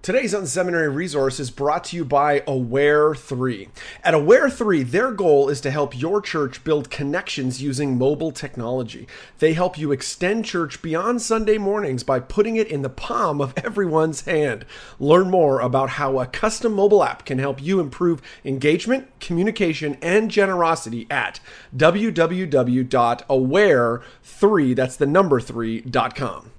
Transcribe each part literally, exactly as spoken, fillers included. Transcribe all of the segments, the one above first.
Today's Unseminary resource is brought to you by Aware three. At Aware three, their goal is to help your church build connections using mobile technology. They help you extend church beyond Sunday mornings by putting it in the palm of everyone's hand. Learn more about how a custom mobile app can help you improve engagement, communication, and generosity at w w w dot aware three, that's the number three, dot com.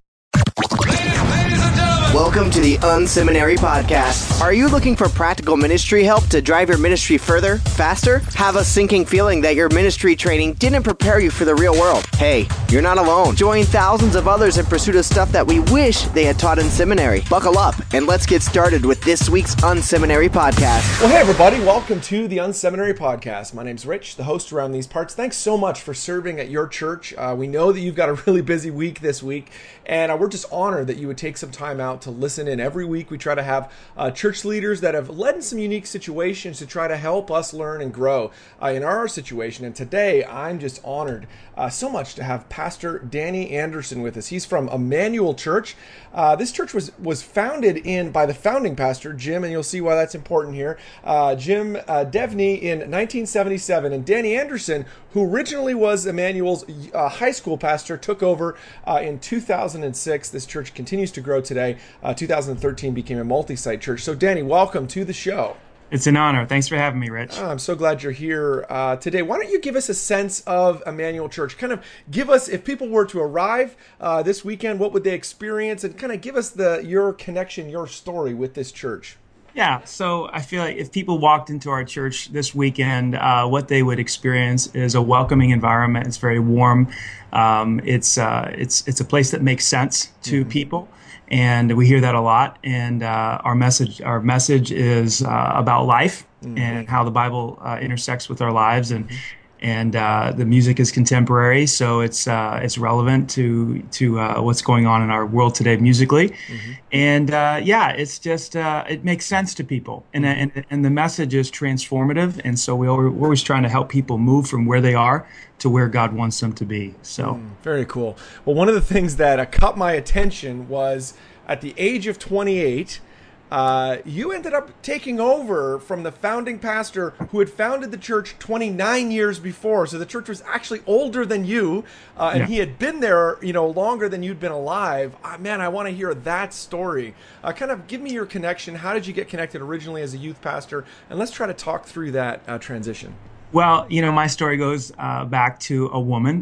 Welcome to the Unseminary Podcast. Are you looking for practical ministry help to drive your ministry further, faster? Have a sinking feeling that your ministry training didn't prepare you for the real world? Hey, you're not alone. Join thousands of others in pursuit of stuff that we wish they had taught in seminary. Buckle up and let's get started with this week's Unseminary Podcast. Well, hey everybody, welcome to the Unseminary Podcast. My name's Rich, the host around these parts. Thanks so much for serving at your church. Uh, we know that you've got a really busy week this week, and uh, we're just honored that you would take some time out to listen in. Every week we try to have uh, church leaders that have led in some unique situations to try to help us learn and grow uh, in our situation. And today I'm just honored uh, so much to have Pastor Danny Anderson with us. He's from Emmanuel Church. Uh, this church was was founded in by the founding pastor, Jim, and you'll see why that's important here, uh, Jim uh, Devney in nineteen seventy-seven. And Danny Anderson, who originally was Emmanuel's uh, high school pastor, took over uh, in two thousand six. This church continues to grow today. Uh, two thousand thirteen became a multi-site church. So Danny, welcome to the show. It's an honor. Thanks for having me, Rich. Oh, I'm so glad you're here uh, today. Why don't you give us a sense of Emmanuel Church? Kind of give us, if people were to arrive uh, this weekend, what would they experience? And kind of give us the your connection, your story with this church. Yeah, so I feel like if people walked into our church this weekend, uh, what they would experience is a welcoming environment. It's very warm. Um, it's uh, it's it's a place that makes sense to mm-hmm. people. And we hear that a lot. And uh, our message, our message is uh, about life mm-hmm. and how the Bible uh, intersects with our lives. And mm-hmm. and uh, the music is contemporary, so it's uh, it's relevant to to uh, what's going on in our world today musically. Mm-hmm. And uh, yeah, it's just uh, it makes sense to people, and mm-hmm. and and the message is transformative. And so we we're always trying to help people move from where they are to where God wants them to be. So mm, very cool. Well, one of the things that uh, caught my attention was at the age of twenty-eight, uh, you ended up taking over from the founding pastor who had founded the church twenty-nine years before. So the church was actually older than you, uh, and yeah. he had been there, you know, longer than you'd been alive. Uh, man, I want to hear that story. Uh, kind of give me your connection. How did you get connected originally as a youth pastor? And let's try to talk through that uh, transition. Well, you know, my story goes uh, back to a woman.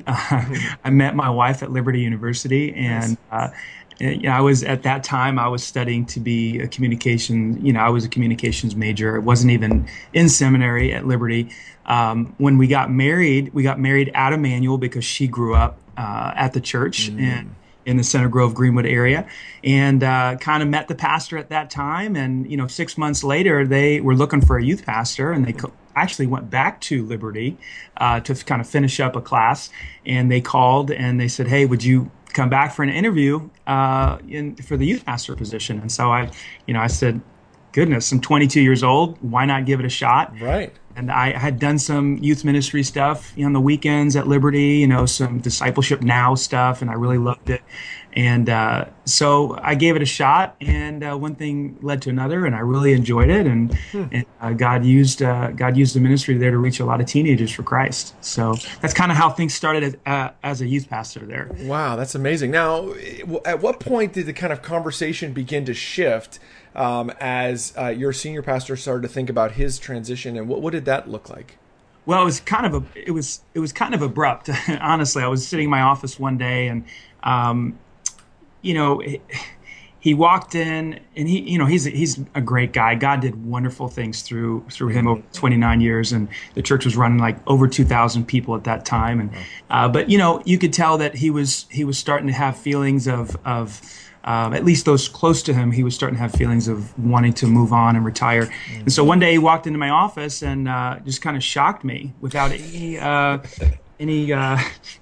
I met my wife at Liberty University, and uh, you know, I was at that time I was studying to be a communication. You know, I was a communications major. It wasn't even in seminary at Liberty. Um, when we got married, we got married at Emmanuel because she grew up uh, at the church mm. and in the Center Grove, Greenwood area, and uh, kind of met the pastor at that time. And you know, six months later, they were looking for a youth pastor, and they co- actually went back to Liberty uh, to kind of finish up a class. And they called and they said, "Hey, would you come back for an interview uh, in for the youth pastor position?" And so I, you know, I said, "Goodness, I'm twenty-two years old. Why not give it a shot?" Right. And I had done some youth ministry stuff you know, on the weekends at Liberty, you know, some Discipleship Now stuff, and I really loved it. And uh, so I gave it a shot, and uh, one thing led to another, and I really enjoyed it. And, hmm. and uh, God used uh, God used the ministry there to reach a lot of teenagers for Christ. So that's kind of how things started as, uh, as a youth pastor there. Wow, that's amazing. Now, at what point did the kind of conversation begin to shift um, as uh, your senior pastor started to think about his transition, and what, what did that look like? Well, it was kind of a it was it was kind of abrupt. Honestly, I was sitting in my office one day, and um, you know, he, he walked in, and he, you know, he's he's a great guy. God did wonderful things through through him over twenty-nine years, and the church was running like over two thousand people at that time. And uh, but you know, you could tell that he was he was starting to have feelings of of. Um, at least those close to him, he was starting to have feelings of wanting to move on and retire. Mm-hmm. And so one day he walked into my office and uh, just kind of shocked me without any uh, any uh,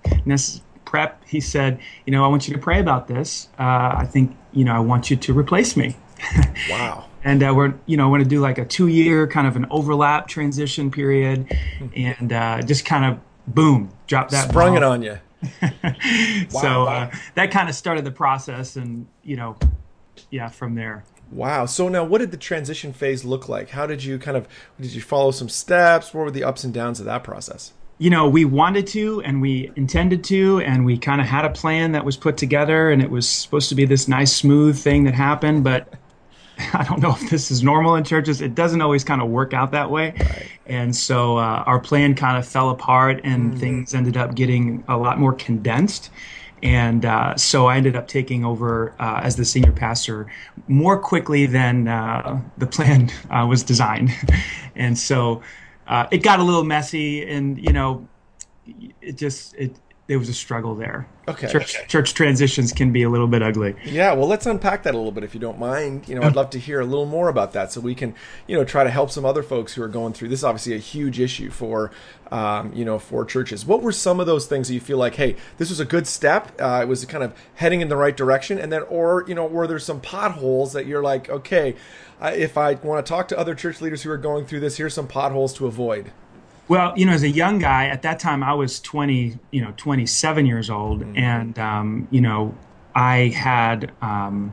prep. He said, "You know, I want you to pray about this. Uh, I think, you know, I want you to replace me." Wow. And uh, we're, you know, going to do like a two-year kind of an overlap transition period, and uh, just kind of boom, drop that sprung ball. it on you. Wow, so uh, that kind of started the process, and you know, yeah, from there. Wow. So now what did the transition phase look like? How did you kind of, did you follow some steps? What were the ups and downs of that process? You know, we wanted to and we intended to, and we kind of had a plan that was put together, and it was supposed to be this nice, smooth thing that happened. But I don't know if this is normal in churches. It doesn't always kind of work out that way. Right. And so uh, our plan kind of fell apart, and mm. things ended up getting a lot more condensed. And uh, so I ended up taking over uh, as the senior pastor more quickly than uh, the plan uh, was designed. And so uh, it got a little messy, and, you know, it just, it, there was a struggle there. Okay. Church, okay. church transitions can be a little bit ugly. Yeah, well, let's unpack that a little bit if you don't mind. You know, I'd love to hear a little more about that so we can, you know, try to help some other folks who are going through this. Is obviously a huge issue for, um, you know, for churches. What were some of those things that you feel like, hey, this was a good step, uh, it was kind of heading in the right direction, and then, or, you know, were there some potholes that you're like, okay, uh, if I want to talk to other church leaders who are going through this, here's some potholes to avoid? Well, you know, as a young guy, at that time I was twenty, you know, twenty-seven years old. Mm-hmm. And, um, you know, I had, um,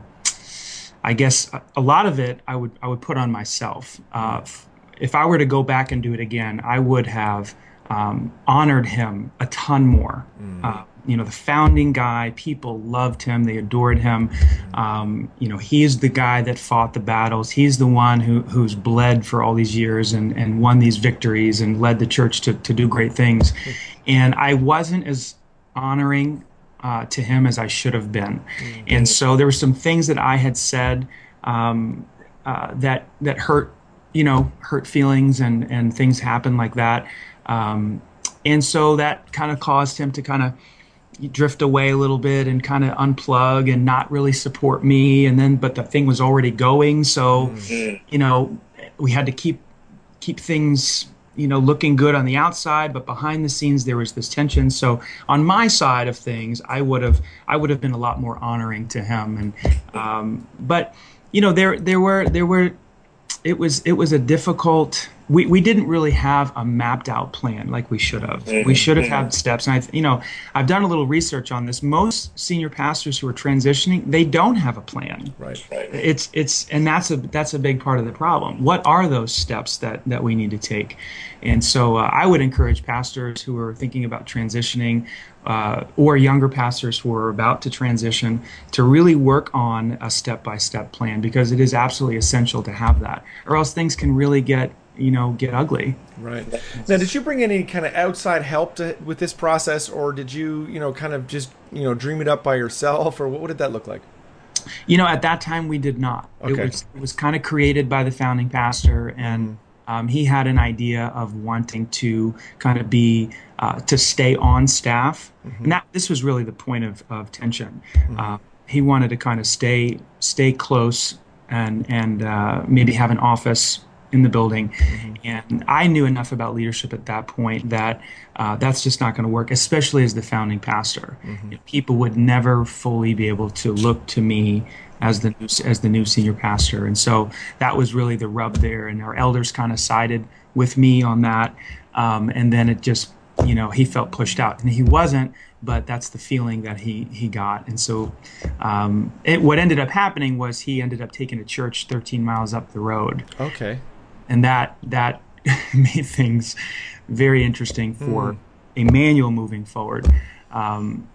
I guess a lot of it I would, I would put on myself. Uh, if I were to go back and do it again, I would have um, honored him a ton more. Mm-hmm. Uh, you know, the founding guy, people loved him. They adored him. Um, you know, he's the guy that fought the battles. He's the one who who's bled for all these years and, and won these victories and led the church to, to do great things. And I wasn't as honoring uh, to him as I should have been. Mm-hmm. And so there were some things that I had said um, uh, that that hurt, you know, hurt feelings, and, and things happen like that. Um, and so that kind of caused him to kind of drift away a little bit and kind of unplug and not really support me. And then, but the thing was already going. So, mm-hmm. you know, we had to keep, keep things, you know, looking good on the outside, but behind the scenes, there was this tension. So on my side of things, I would have, I would have been a lot more honoring to him. And, um, but, you know, there, there were, there were, it was, it was a difficult, we, we didn't really have a mapped out plan like we should have. We should have had steps. And I, you know, I've done a little research on this. Most senior pastors who are transitioning, they don't have a plan. Right. It's, it's, and that's a, that's a big part of the problem. What are those steps that, that we need to take? And so uh, I would encourage pastors who are thinking about transitioning, uh, or younger pastors who are about to transition, to really work on a step-by-step plan, because it is absolutely essential to have that, or else things can really get, you know, get ugly. Right. Now, did you bring any kind of outside help to, with this process, or did you, you know, kind of just, you know, dream it up by yourself, or what, what did that look like? You know, at that time we did not. Okay. It was, it was kind of created by the founding pastor, and um, he had an idea of wanting to kind of be, uh, to stay on staff. Mm-hmm. And that, this was really the point of, of tension. Mm-hmm. Uh, he wanted to kind of stay, stay close and, and uh, maybe have an office in the building. Mm-hmm. And I knew enough about leadership at that point that uh, that's just not going to work, especially as the founding pastor. Mm-hmm. You know, people would never fully be able to look to me as the new, as the new senior pastor. And so that was really the rub there. And our elders kind of sided with me on that. Um, and then it just, you know, he felt pushed out, and he wasn't, but that's the feeling that he, he got. And so um, it, what ended up happening was he ended up taking a church thirteen miles up the road. Okay. And that that made things very interesting for mm. Emmanuel moving forward. Um,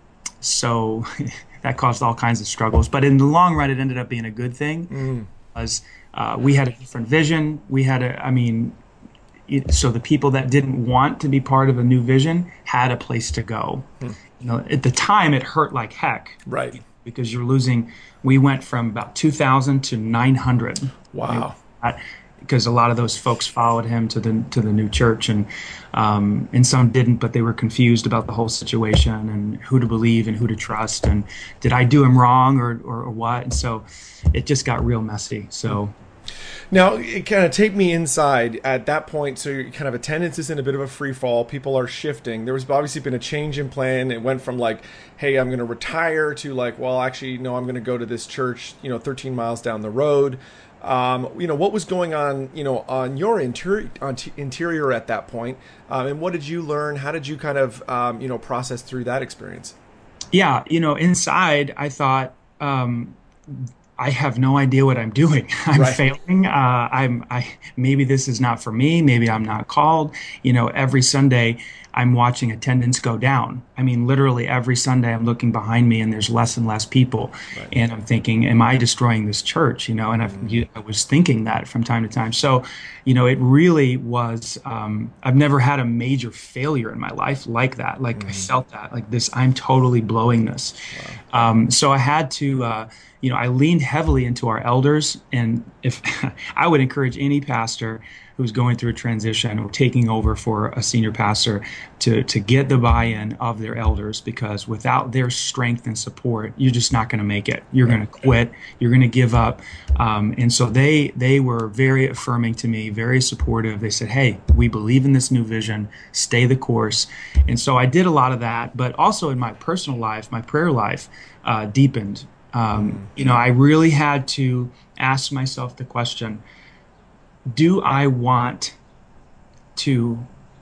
so that caused all kinds of struggles. But in the long run, it ended up being a good thing, mm. because uh, we had a different vision. We had a, I mean, it, so the people that didn't want to be part of a new vision had a place to go. Mm. You know, at the time, it hurt like heck. Right. Because you're losing, we went from about two thousand to nine hundred. Wow. Because a lot of those folks followed him to the to the new church, and um, and some didn't, but they were confused about the whole situation and who to believe and who to trust, and did I do him wrong or, or, or what? And so it just got real messy. So now it kind of take me inside at that point. So your kind of attendance is in a bit of a free fall. People are shifting. There was obviously been a change in plan. It went from like, hey, I'm going to retire, to like, well, actually, no, I'm going to go to this church, you know, thirteen miles down the road. Um, you know, what was going on, you know, on your interior, on t- interior at that point, um, and what did you learn? How did you kind of, um, you know, process through that experience? Yeah, you know, inside, I thought, um, I have no idea what I'm doing. I'm Right. failing. Uh, I'm, I, maybe this is not for me. Maybe I'm not called. You know, every Sunday I'm watching attendance go down. I mean, literally every Sunday I'm looking behind me and there's less and less people. Right. And I'm thinking, am I destroying this church? You know, and I've, mm-hmm. you, I was thinking that from time to time. So, you know, it really was, um, I've never had a major failure in my life like that. Like mm-hmm. I felt that like this, I'm totally blowing this. Wow. Um, so I had to, uh, you know, I leaned heavily into our elders, and if I would encourage any pastor who's going through a transition or taking over for a senior pastor to to get the buy-in of their elders, because without their strength and support, you're just not going to make it. You're going to quit. You're going to give up. Um, and so they they were very affirming to me, very supportive. They said, "Hey, we believe in this new vision. Stay the course." And so I did a lot of that, but also in my personal life, my prayer life uh, deepened. Um, you know, I really had to ask myself the question, do I want to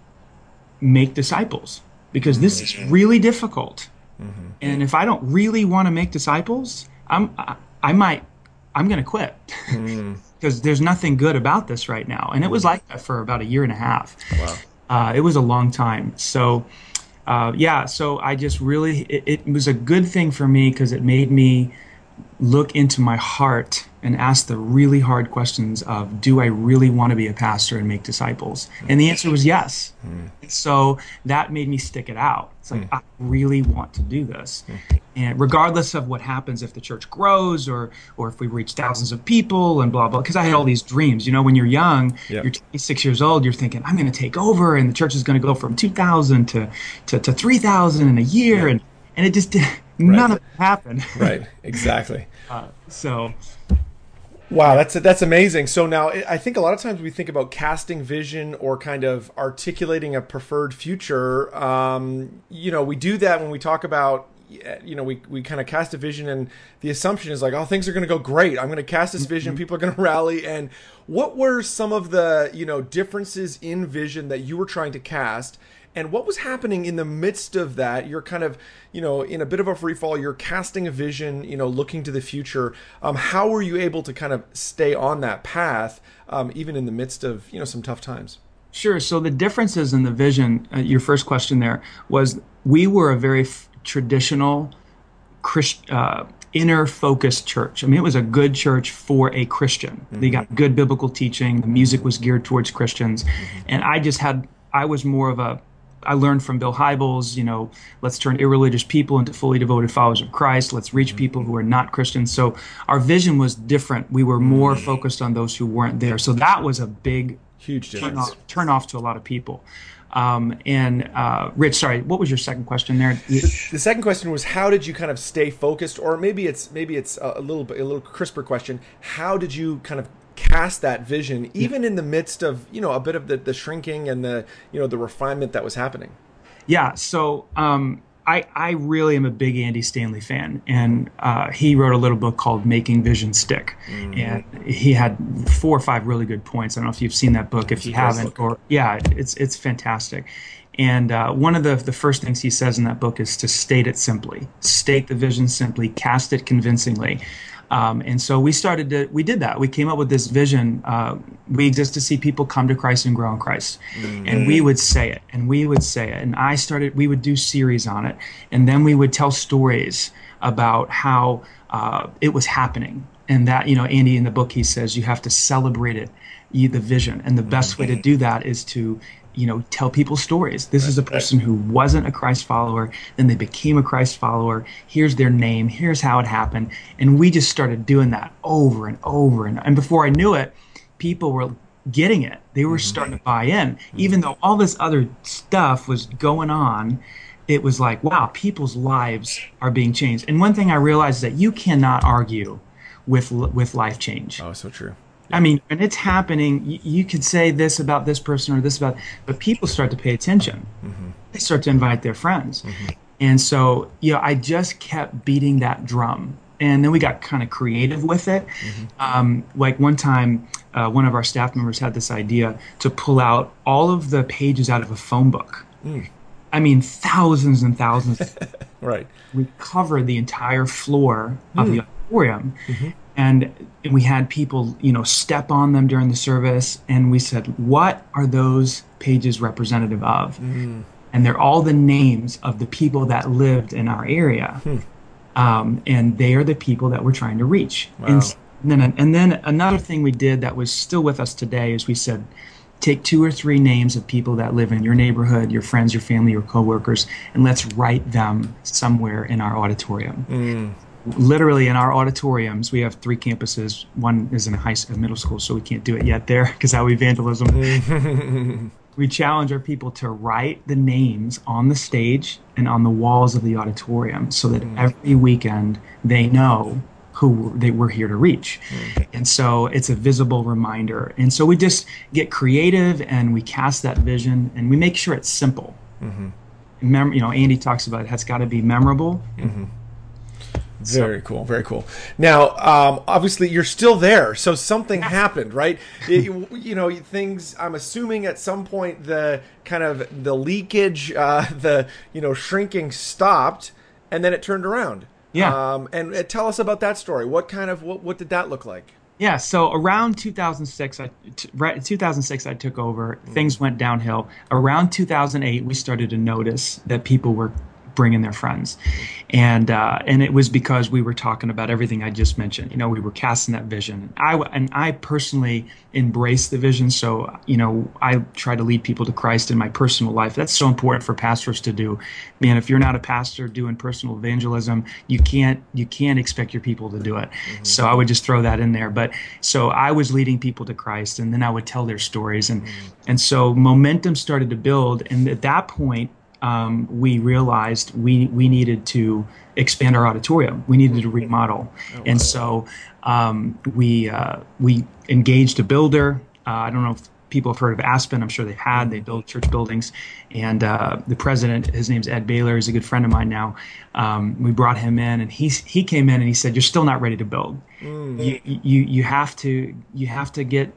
make disciples? Because this is really difficult. Mm-hmm. And if I don't really want to make disciples, I'm, I, I might, I'm going to quit mm. because there's nothing good about this right now. And it was like that for about a year and a half. Wow. Uh, it was a long time. So, Uh, yeah, so I just really, it, it was a good thing for me because it made me look into my heart and ask the really hard questions of, do I really want to be a pastor and make disciples? And the answer was yes. Mm. So that made me stick it out. It's like, mm. I really want to do this. Mm. And regardless of what happens, if the church grows or or if we reach thousands of people and blah, blah, because I had all these dreams. You know, when you're young, yep. you're twenty-six years old, you're thinking, I'm going to take over and the church is going to go from two thousand to, to, to three thousand in a year. Yep. And, and it just did, none right. of it happened. Right, exactly. uh, so... Wow, that's that's amazing. So now I think a lot of times we think about casting vision or kind of articulating a preferred future. Um, you know, we do that when we talk about, you know, we, we kind of cast a vision and the assumption is like, oh, things are going to go great. I'm going to cast this vision. Mm-hmm. People are going to rally. And what were some of the, you know, differences in vision that you were trying to cast? And what was happening in the midst of that? You're kind of, you know, in a bit of a free fall. You're casting a vision, you know, looking to the future. Um, how were you able to kind of stay on that path, um, even in the midst of, you know, some tough times? Sure. So the differences in the vision, uh, your first question there was, we were a very f- traditional, Christ, uh, inner-focused church. I mean, it was a good church for a Christian. Mm-hmm. They got good biblical teaching. The music was geared towards Christians. Mm-hmm. And I just had, I was more of a, I learned from Bill Hybels, you know, let's turn irreligious people into fully devoted followers of Christ. Let's reach mm-hmm. people who are not Christians. So our vision was different. We were more mm-hmm. focused on those who weren't there. So that was a big huge turn off, turn off to a lot of people. Um, and uh, Rich, sorry, what was your second question there? The, the second question was, how did you kind of stay focused? Or maybe it's maybe it's a little bit a little crisper question. How did you kind of cast that vision, even in the midst of, you know, a bit of the, the shrinking and the, you know, the refinement that was happening? Yeah. So um, I, I really am a big Andy Stanley fan, and uh, he wrote a little book called Making Vision Stick. Mm-hmm. And he had four or five really good points. I don't know if you've seen that book. If you haven't, or yeah, it's, it's fantastic. And uh, one of the, the first things he says in that book is to state it simply, state the vision simply, cast it convincingly. Um, and so we started to, we did that. We came up with this vision. Uh, we exist to see people come to Christ and grow in Christ. Mm-hmm. And we would say it, and we would say it. And I started, we would do series on it. And then we would tell stories about how uh, it was happening. And that, you know, Andy in the book, he says, you have to celebrate it, you, the vision. And the best mm-hmm. way to do that is to, you know, tell people stories. This right, is a person right. who wasn't a Christ follower, then they became a Christ follower. Here's their name. Here's how it happened. And we just started doing that over and over. And, and before I knew it, people were getting it. They were mm-hmm. starting to buy in. Mm-hmm. Even though all this other stuff was going on, it was like, wow, people's lives are being changed. And one thing I realized is that you cannot argue with with life change. Oh, so true. I mean, when it's happening, you, you could say this about this person or this about, but people start to pay attention. Mm-hmm. They start to invite their friends. Mm-hmm. And so, you know, I just kept beating that drum. And then we got kind of creative with it. Mm-hmm. Um, like one time, uh, one of our staff members had this idea to pull out all of the pages out of a phone book. Mm. I mean, thousands and thousands. Right. We covered the entire floor of mm. the auditorium. Mm-hmm. And we had people, you know, step on them during the service. And we said, what are those pages representative of? Mm. And they're all the names of the people that lived in our area. Hmm. Um, and they are the people that we're trying to reach. Wow. And, then, and then another thing we did that was still with us today is we said, take two or three names of people that live in your neighborhood, your friends, your family, your coworkers, and let's write them somewhere in our auditorium. Mm. Literally in our auditoriums, we have three campuses. One is in a high school, middle school, so we can't do it yet there because how evangelism. We challenge our people to write the names on the stage and on the walls of the auditorium so that mm. every weekend they know who they were here to reach. Mm. And so it's a visible reminder. And so we just get creative and we cast that vision and we make sure it's simple. Mm-hmm. Mem- you know, Andy talks about it has got to be memorable. Mm-hmm. Very cool. Very cool. Now, um, obviously, you're still there, so something happened, right? It, you know, things. I'm assuming at some point the kind of the leakage, uh, the you know shrinking stopped, and then it turned around. Yeah. Um, and uh, tell us about that story. What kind of what what did that look like? Yeah. So around two thousand six, I, t- right, two thousand six, I took over. Mm. Things went downhill. Around two thousand eight, we started to notice that people were bringing their friends. And uh, and it was because we were talking about everything I just mentioned. You know, we were casting that vision. I, and I personally embrace the vision. So, you know, I try to lead people to Christ in my personal life. That's so important for pastors to do. Man, if you're not a pastor doing personal evangelism, you can't you can't expect your people to do it. Mm-hmm. So I would just throw that in there. But so I was leading people to Christ, and then I would tell their stories. And, mm-hmm. and so momentum started to build. And at that point, Um, we realized we we needed to expand our auditorium. We needed to remodel, oh, wow. and so um, we uh, we engaged a builder. Uh, I don't know if people have heard of Aspen. I'm sure they've had. They build church buildings, and uh, the president, his name's Ed Baylor. He's a good friend of mine now. Um, we brought him in, and he he came in and he said, "You're still not ready to build. Mm. You you you have to you have to get."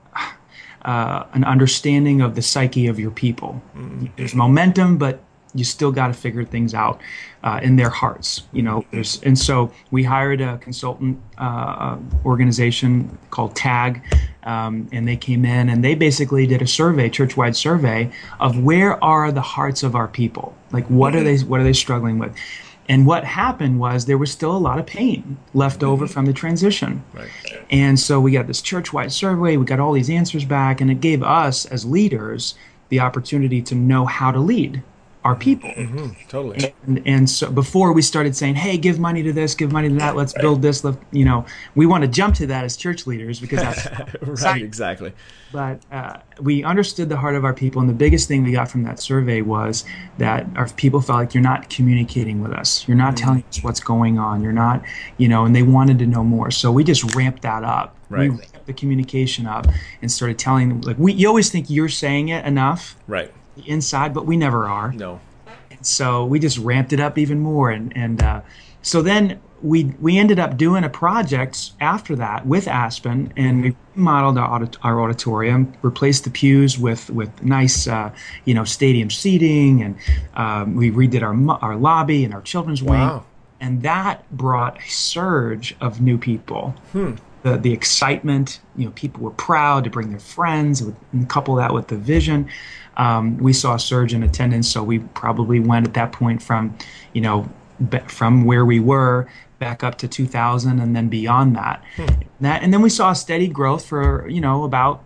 Uh, an understanding of the psyche of your people. Mm-hmm. There's momentum, but you still got to figure things out uh, in their hearts. You know, there's, and so we hired a consultant uh, organization called TAG, um, and they came in and they basically did a survey, church-wide survey of where are the hearts of our people? Like, what mm-hmm. are they? What are they struggling with? And what happened was there was still a lot of pain left over mm-hmm. from the transition. Right. And so we got this church-wide survey, we got all these answers back, and it gave us as leaders the opportunity to know how to lead our people. Mm-hmm. Totally. And, and so before we started saying, hey, give money to this, give money to that, let's build this, let, you know, we want to jump to that as church leaders because that's right, exactly. But uh, we understood the heart of our people, and the biggest thing we got from that survey was that our people felt like you're not communicating with us. You're not mm-hmm. telling us what's going on. You're not, you know, and they wanted to know more. So we just ramped that up. Right. We ramped the communication up and started telling them, like, we, you always think you're saying it enough. Right. Inside, but we never are. No. And so we just ramped it up even more, and and uh, so then we we ended up doing a project after that with Aspen, and we remodeled our, audit- our auditorium, replaced the pews with with nice uh, you know stadium seating, and um, we redid our our lobby and our children's wow. wing, and that brought a surge of new people. Hmm. The, the excitement, you know, people were proud to bring their friends, and couple that with the vision. Um, we saw a surge in attendance, so we probably went at that point from, you know, be, from where we were back up to two thousand, and then beyond that. Hmm. That, and then we saw a steady growth for, you know, about,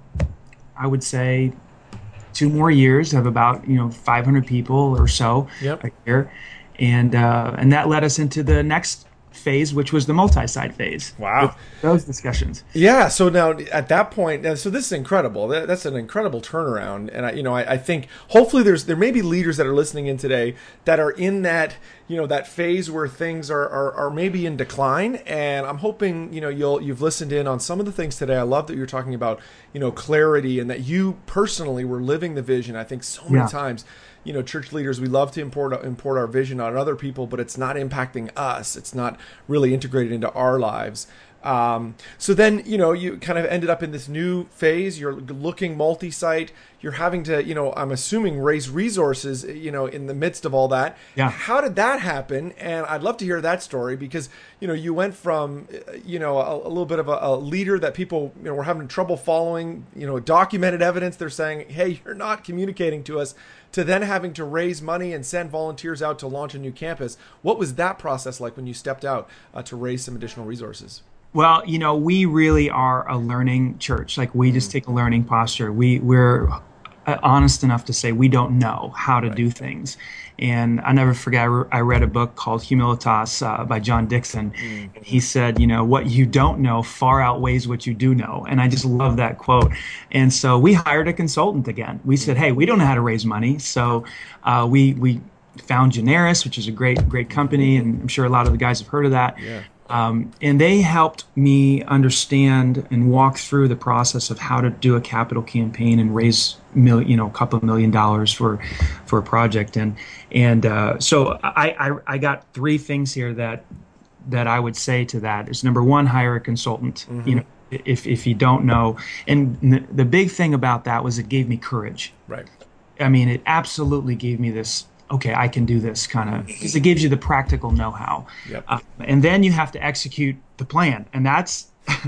I would say, two more years of about, you know, five hundred people or so yep. a year, and uh, and that led us into the next phase, which was the multi-site phase. Wow. Those discussions. Yeah. So now at that point, so this is incredible. That, that's an incredible turnaround. And I, you know, I, I think hopefully there's, there may be leaders that are listening in today that are in that, you know, that phase where things are, are, are maybe in decline. And I'm hoping, you know, you'll, you've listened in on some of the things today. I love that you're talking about, you know, clarity, and that you personally were living the vision. I think so many yeah. times, you know, church leaders, we love to import import our vision on other people, but it's not impacting us. It's not really integrated into our lives. Um, so then, you know, you kind of ended up in this new phase. You're looking multi-site. You're having to, you know, I'm assuming raise resources, you know, in the midst of all that. Yeah. How did that happen? And I'd love to hear that story because, you know, you went from, you know, a, a little bit of a, a leader that people, you know, were having trouble following, you know, documented evidence. They're saying, hey, you're not communicating to us, to then having to raise money and send volunteers out to launch a new campus. What was that process like when you stepped out uh, to raise some additional resources? Well, you know, we really are a learning church. Like we just take a learning posture. We we're honest enough to say we don't know how to right. do things. And I never forget, I, re- I read a book called Humilitas uh, by John Dixon. Mm-hmm. And he said, you know, what you don't know far outweighs what you do know. And I just love that quote. And so we hired a consultant again. We said, hey, we don't know how to raise money. So uh, we we found Generis, which is a great, great company. And I'm sure a lot of the guys have heard of that. Yeah. Um, and they helped me understand and walk through the process of how to do a capital campaign and raise, mil, you know, a couple of million dollars for, for a project. And and uh, so I, I I got three things here that that I would say to that is number one, hire a consultant. Mm-hmm. You know, if if you don't know, and the, the big thing about that was it gave me courage. Right. I mean, it absolutely gave me this. Okay, I can do this kind of, because it gives you the practical know-how. Yep. Uh, and then you have to execute the plan. And that's,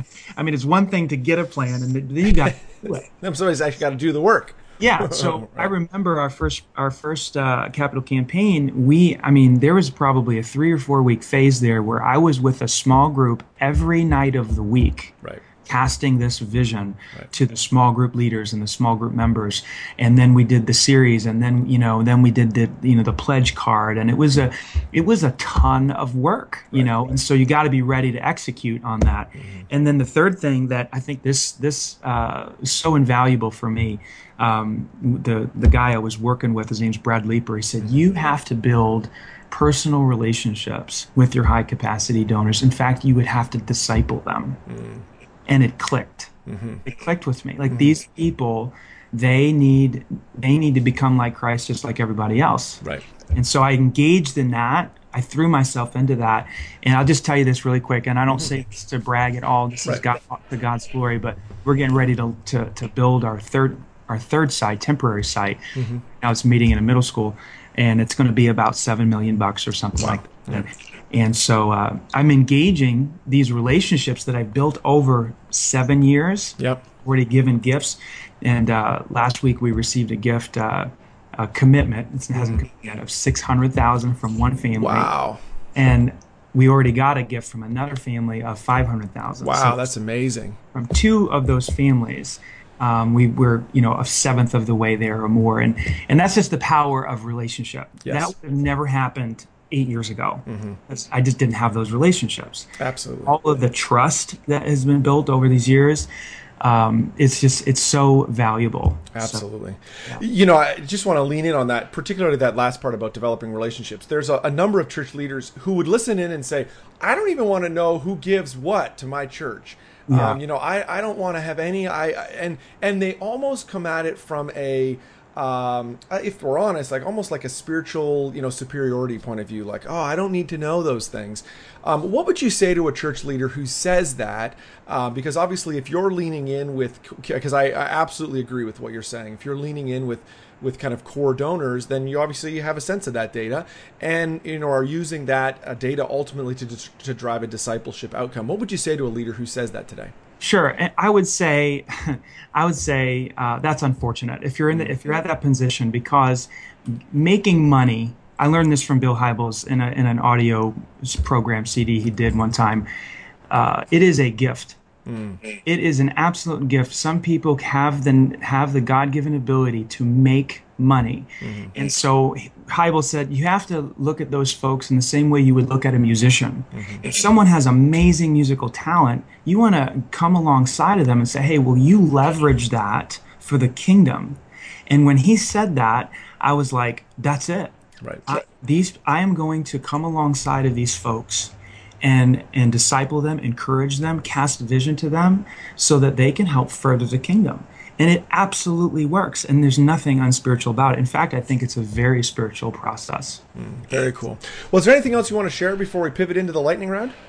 I mean, it's one thing to get a plan, and then you got to do it. Somebody's actually got to do the work. Yeah, so right. I remember our first our first uh, capital campaign, we, I mean, there was probably a three or four week phase there where I was with a small group every night of the week. Right. Casting this vision right. to the small group leaders and the small group members, and then we did the series, and then you know, then we did the you know the pledge card, and it was a it was a ton of work, you right. know, and so you got to be ready to execute on that. Mm-hmm. And then the third thing that I think this this uh, is so invaluable for me, um, the the guy I was working with, his name's Brad Leeper. He said, you have to build personal relationships with your high capacity donors. In fact, you would have to disciple them. Mm. And it clicked. Mm-hmm. It clicked with me. Like mm-hmm. these people, they need they need to become like Christ, just like everybody else. Right. And so I engaged in that. I threw myself into that. And I'll just tell you this really quick. And I don't say this to brag at all. This right. is God, to God's glory. But we're getting ready to to, to build our third our third site, temporary site. Mm-hmm. Now it's meeting in a middle school, and it's going to be about seven million bucks or something wow. like that. Yeah. And so uh, I'm engaging these relationships that I've built over seven years. Yep. Already given gifts. And uh, last week we received a gift, uh, a commitment, it hasn't come yet, of six hundred thousand dollars from one family. Wow. And we already got a gift from another family of five hundred thousand dollars. Wow, so that's amazing. From two of those families, um, we were, you know, a seventh of the way there or more. And, and that's just the power of relationship. Yes. That would have never happened eight years ago. Mm-hmm. I just didn't have those relationships. Absolutely. All of the trust that has been built over these years, um, it's just, it's so valuable. Absolutely. So, yeah. You know, I just want to lean in on that, particularly that last part about developing relationships. There's a, a number of church leaders who would listen in and say, I don't even want to know who gives what to my church. Yeah. Um, you know, I, I don't want to have any, I, and, and they almost come at it from a, um, if we're honest, like almost like a spiritual, you know, superiority point of view, like, oh, I don't need to know those things. Um, what would you say to a church leader who says that? Uh, because obviously if you're leaning in with, because I, I absolutely agree with what you're saying. If you're leaning in with, with kind of core donors, then you obviously have a sense of that data and, you know, are using that uh, data ultimately to, to drive a discipleship outcome. What would you say to a leader who says that today? Sure, I would say, I would say uh, that's unfortunate if you're in the, if you're at that position, because making money. I learned this from Bill Hybels in a in an audio program C D he did one time. Uh, it is a gift. Mm. It is an absolute gift. Some people have the have the God-given ability to make money, mm-hmm. and so Hybels said you have to look at those folks in the same way you would look at a musician. Mm-hmm. If someone has amazing musical talent, you want to come alongside of them and say, "Hey, will you leverage that for the kingdom?" And when he said that, I was like, "That's it. Right. I, these I am going to come alongside of these folks." And and disciple them, encourage them, cast vision to them so that they can help further the kingdom. And it absolutely works. And there's nothing unspiritual about it. In fact, I think it's a very spiritual process. Mm, very cool. Well, is there anything else you want to share before we pivot into the lightning round?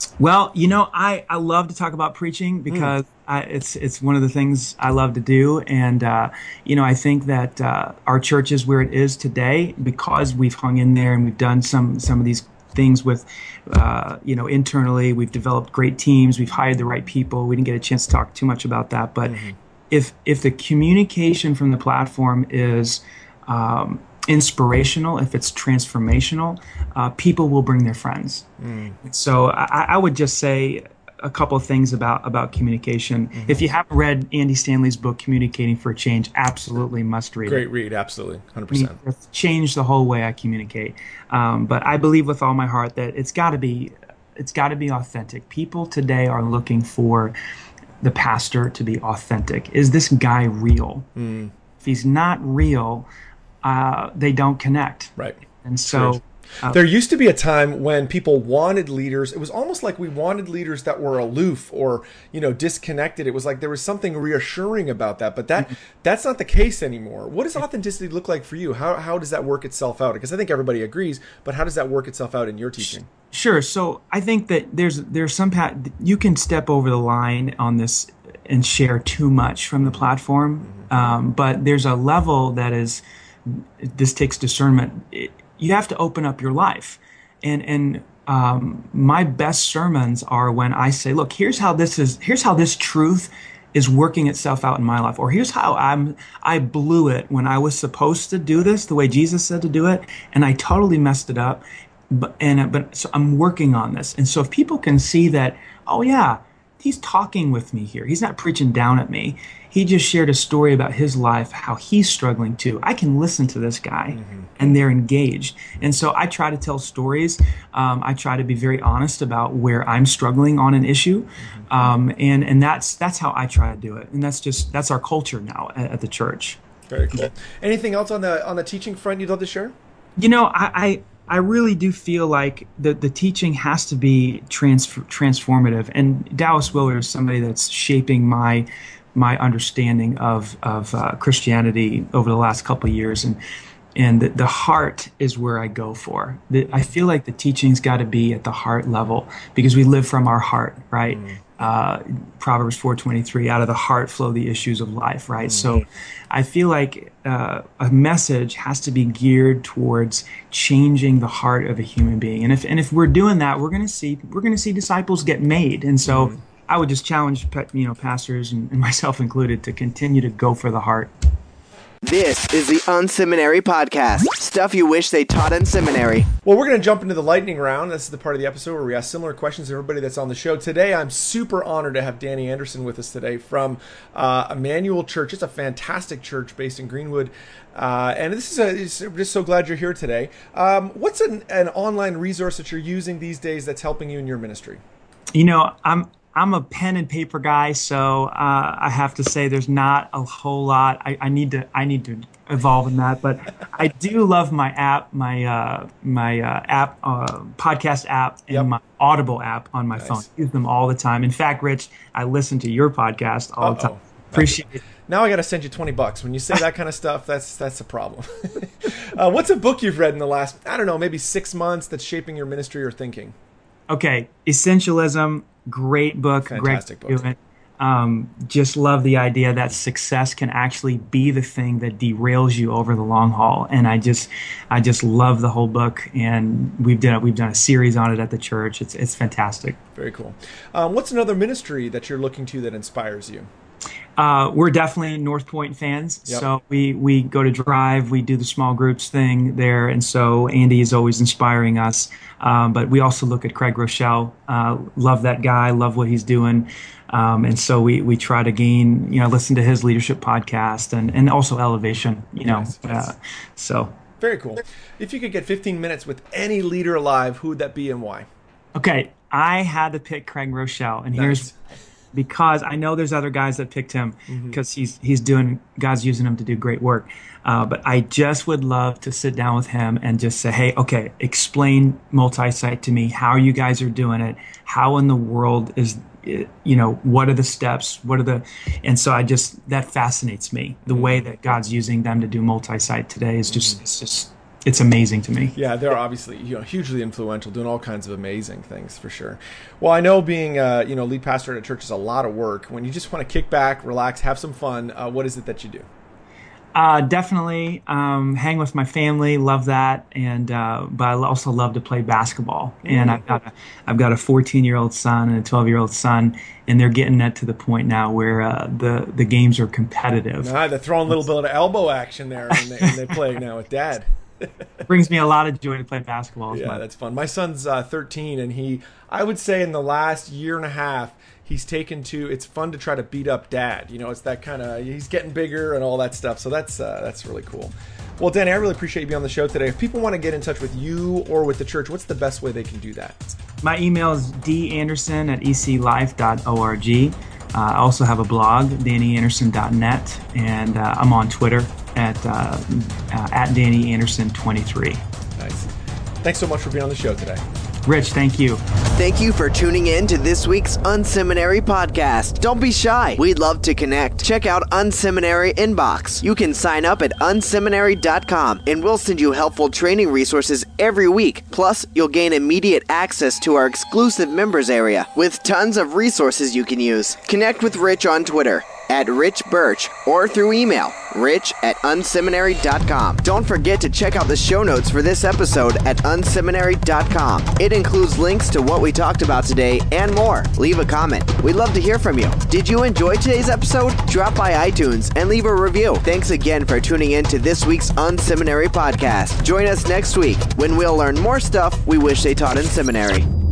Well, you know, I, I love to talk about preaching because mm. I, it's it's one of the things I love to do. And, uh, you know, I think that uh, our church is where it is today because we've hung in there and we've done some some of these things with, uh, you know, internally. We've developed great teams. We've hired the right people. We didn't get a chance to talk too much about that. But mm-hmm. if if the communication from the platform is um, inspirational, if it's transformational, uh, people will bring their friends. Mm. So I, I would just say a couple of things about, about communication. Mm-hmm. If you haven't read Andy Stanley's book, Communicating for a Change, absolutely must read Great it. Great read, absolutely, one hundred percent. I mean, it's changed the whole way I communicate. Um, but I believe with all my heart that it's got to be, it's got to be authentic. People today are looking for the pastor to be authentic. Is this guy real? Mm. If he's not real, Uh, they don't connect. Right. And so uh, there used to be a time when people wanted leaders. It was almost like we wanted leaders that were aloof or, you know, disconnected. It was like there was something reassuring about that, but that that's not the case anymore. What does authenticity look like for you? How how does that work itself out? Because I think everybody agrees, but how does that work itself out in your teaching? Sure. So I think that there's there's some pat you can step over the line on this and share too much from the platform, mm-hmm. um, but there's a level that is. This takes discernment. It, you have to open up your life. And and um, my best sermons are when I say, look, here's how this is, here's how this truth is working itself out in my life. Or here's how I'm I blew it when I was supposed to do this the way Jesus said to do it, and I totally messed it up. But and but so I'm working on this. And so if people can see that, oh yeah, he's talking with me here. He's not preaching down at me. He just shared a story about his life, how he's struggling too. I can listen to this guy, mm-hmm. and they're engaged. And so I try to tell stories. Um, I try to be very honest about where I'm struggling on an issue, mm-hmm. um, and and that's that's how I try to do it. And that's just that's our culture now at, at the church. Very cool. Anything else on the on the teaching front you'd love to share? You know, I. I I really do feel like the, the teaching has to be trans, transformative. And Dallas Willard is somebody that's shaping my my understanding of of uh, Christianity over the last couple of years. And and the, the heart is where I go for. The, I feel like the teaching's got to be at the heart level because we live from our heart, right? Mm. Uh, Proverbs four twenty-three, out of the heart flow the issues of life, right? Mm. So I feel like uh, a message has to be geared towards changing the heart of a human being. And if and if we're doing that, we're going to see we're going to see disciples get made. And so mm. I would just challenge, you know, pastors and, and myself included to continue to go for the heart. This is the Unseminary Podcast. Stuff you wish they taught in seminary. Well, we're going to jump into the lightning round. This is the part of the episode where we ask similar questions to everybody that's on the show. Today, I'm super honored to have Danny Anderson with us today from uh, Emmanuel Church. It's a fantastic church based in Greenwood. Uh, and this is a, it's, I'm just so glad you're here today. Um, what's an, an online resource that you're using these days that's helping you in your ministry? You know, I'm... I'm a pen and paper guy, so uh, I have to say there's not a whole lot. I, I need to I need to evolve in that, but I do love my app, my uh, my uh, app uh, podcast app, and yep. my Audible app on my nice. phone. I use them all the time. In fact, Rich, I listen to your podcast all Uh-oh. the time. Appreciate it. Now I got to send you twenty bucks. When you say that kind of stuff, that's that's a problem. uh, what's a book you've read in the last, I don't know, maybe six months that's shaping your ministry or thinking? Okay, Essentialism. Great book. Fantastic Greg book. Um, just love the idea that success can actually be the thing that derails you over the long haul. And I just, I just love the whole book. And we've done we've done a series on it at the church. It's it's fantastic. Very cool. Um, what's another ministry that you're looking to that inspires you? Uh, we're definitely North Point fans. Yep. So we, we go to Drive, we do the small groups thing there. And so Andy is always inspiring us. Um, but we also look at Craig Rochelle, uh, love that guy, love what he's doing. Um, and so we, we try to gain, you know, listen to his leadership podcast and, and also Elevation, you know, nice, nice. Uh, so. Very cool. If you could get fifteen minutes with any leader alive, who would that be and why? Okay. I had to pick Craig Rochelle, and nice. here's because I know there's other guys that picked him because mm-hmm. he's he's doing God's using him to do great work. Uh, but I just would love to sit down with him and just say, hey, okay, explain multi-site to me, how you guys are doing it, how in the world is it, you know, what are the steps, what are the, and so I just, that fascinates me. The way that God's using them to do multi-site today is just, mm-hmm. it's just it's amazing to me. Yeah, they're obviously, you know, hugely influential, doing all kinds of amazing things for sure. Well, I know being uh, you know, lead pastor at a church is a lot of work. When you just want to kick back, relax, have some fun, uh, what is it that you do? Uh, definitely um, hang with my family, love that, and uh, but I also love to play basketball. Mm. And I've got a, I've got a fourteen-year-old son and a twelve-year-old son, and they're getting that to the point now where uh, the the games are competitive. Nah, they're throwing a little bit of elbow action there when they, when they play now with Dad. Brings me a lot of joy to play basketball. Yeah, that's fun. My son's uh, thirteen, and he, I would say, in the last year and a half, he's taken to, it's fun to try to beat up Dad. You know, it's that kind of, he's getting bigger and all that stuff. So that's uh, that's really cool. Well, Danny, I really appreciate you being on the show today. If people want to get in touch with you or with the church, what's the best way they can do that? My email is d anderson at e c life dot org. Uh, I also have a blog, danny anderson dot net, and uh, I'm on Twitter at uh, uh, at danny anderson twenty-three. Nice. Thanks so much for being on the show today. Rich, thank you. Thank you for tuning in to this week's Unseminary podcast. Don't be shy. We'd love to connect. Check out Unseminary Inbox. You can sign up at unseminary dot com, and we'll send you helpful training resources every week. Plus, you'll gain immediate access to our exclusive members area with tons of resources you can use. Connect with Rich on Twitter at Rich Birch or through email, rich at unseminary dot com. Don't forget to check out the show notes for this episode at unseminary dot com. It includes links to what we talked about today and more. Leave a comment. We'd love to hear from you. Did you enjoy today's episode? Drop by iTunes and leave a review. Thanks again for tuning in to this week's Unseminary podcast. Join us next week when we'll learn more stuff we wish they taught in seminary.